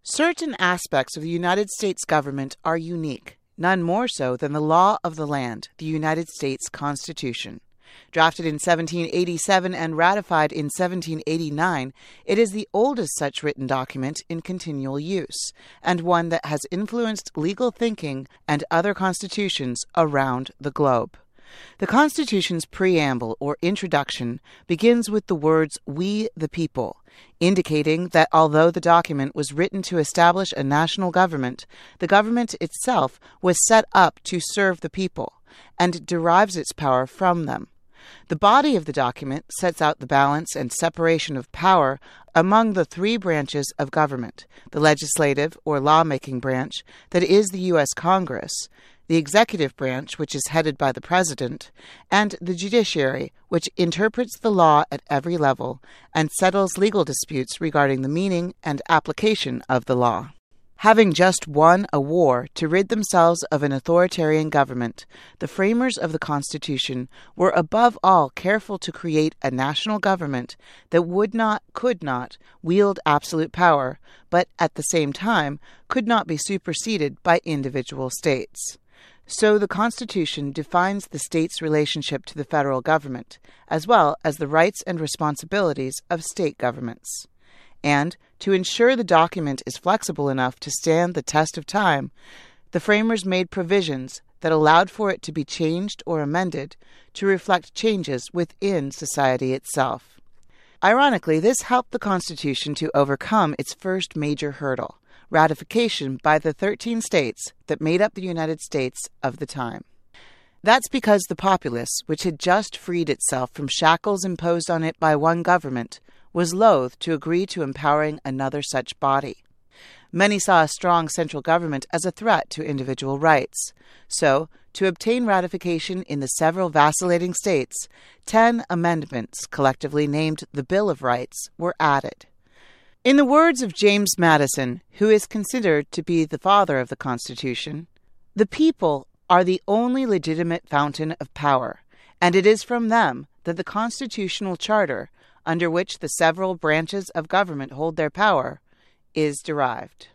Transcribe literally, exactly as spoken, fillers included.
Certain aspects of the United States government are unique, none more so than the law of the land, the United States Constitution. Drafted in seventeen eighty-seven and ratified in seventeen eighty-nine, it is the oldest such written document in continual use, and one that has influenced legal thinking and other constitutions around the globe. The Constitution's preamble or introduction begins with the words, "We the people," indicating that although the document was written to establish a national government, the government itself was set up to serve the people and derives its power from them. The body of the document sets out the balance and separation of power among the three branches of government: the legislative or lawmaking branch, that is the U S Congress, the executive branch, which is headed by the president, and the judiciary, which interprets the law at every level and settles legal disputes regarding the meaning and application of the law. Having just won a war to rid themselves of an authoritarian government, the framers of the Constitution were above all careful to create a national government that would not, could not, wield absolute power, but at the same time could not be superseded by individual states. So the Constitution defines the state's relationship to the federal government, as well as the rights and responsibilities of state governments. And, to ensure the document is flexible enough to stand the test of time, the framers made provisions that allowed for it to be changed or amended to reflect changes within society itself. Ironically, this helped the Constitution to overcome its first major hurdle: ratification by the thirteen states that made up the United States of the time. That's because the populace, which had just freed itself from shackles imposed on it by one government, was loath to agree to empowering another such body. Many saw a strong central government as a threat to individual rights. So, to obtain ratification in the several vacillating states, ten amendments, collectively named the Bill of Rights, were added. In the words of James Madison, who is considered to be the father of the Constitution, "The people are the only legitimate fountain of power, and it is from them that the constitutional charter, under which the several branches of government hold their power, is derived."